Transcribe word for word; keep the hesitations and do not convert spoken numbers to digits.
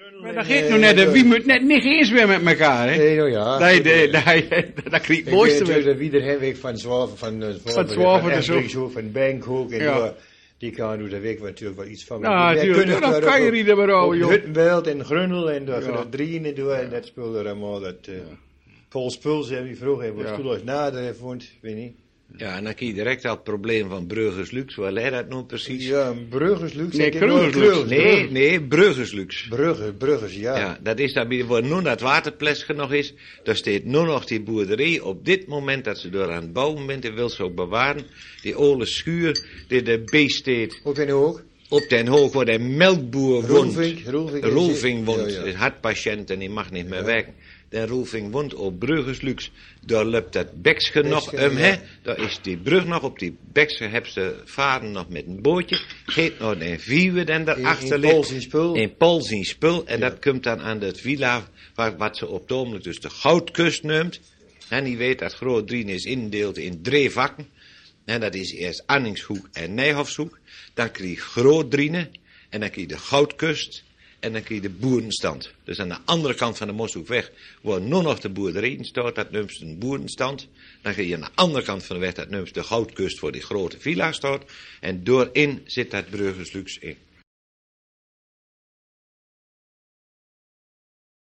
Maar dat geeft nog net, wie moet net niet eens weer met elkaar, hè? Nee, nou ja. Nee, nee, nee, dat krijgt het mooiste weer. weer. Wie er Henweg van Zwaver, van uh, Van Zwaver, dus ook. Zo, van Bankhoek en ja. Die kan nu de week natuurlijk wel iets van. Ja, natuurlijk. Ja, dat kan je niet hebben, ouwe, joh. Huttenbelt en Grunnel en de drieën en doen en dat spul er allemaal. Dat uh, Paul Spuls hebben we vroeg hebben we stoel als nader heeft vond, weet niet. Ja, en dan krijg je direct al het probleem van Bruggerslux. Waar leidt dat nou precies? Ja, Bruggerslux. Nee, Kreugerslux. Nee, nee, Bruggerslux. Brugger, Bruggers, ja. Ja, dat is dan waar nu dat waterplesker nog is. Daar staat nu nog die boerderij. Op dit moment dat ze door aan het bouwen bent, en wil ze ook bewaren. Die oude schuur, die de beest staat. Op Den Hoog? Op Den Hoog, waar de melkboer woont. Roelvink, Roelvink. Roelvink woont. Ja, ja. Is hartpatiënt en die mag niet meer ja. werken. De Roelvink woont op Bruggerslux. Daar loopt dat Beksche nog Beksche, om, ja. hè. Daar is die brug nog. Op die Beksche hebben ze varen nog met een bootje. Geet nog een vier en daarachter in ligt. Pols in spul. In Pols in spul. En Ja. dat komt dan aan de villa, waar, wat ze op het ogenblik dus de Goudkust noemt. En die weet dat Groot Drien is indeeld in drie vakken. En dat is eerst Anningshoek en Nijhofshoek. Dan krijg je Groot Drienen. En dan krijg je de Goudkust. En dan krijg je de boerenstand. Dus aan de andere kant van de Moshoekweg, waar nu nog de boerderij in staat, dat noemt een boerenstand. Dan krijg je aan de andere kant van de weg, dat noemt de Goudkust, waar die grote villa staat. En doorin zit dat Bruggerslux in.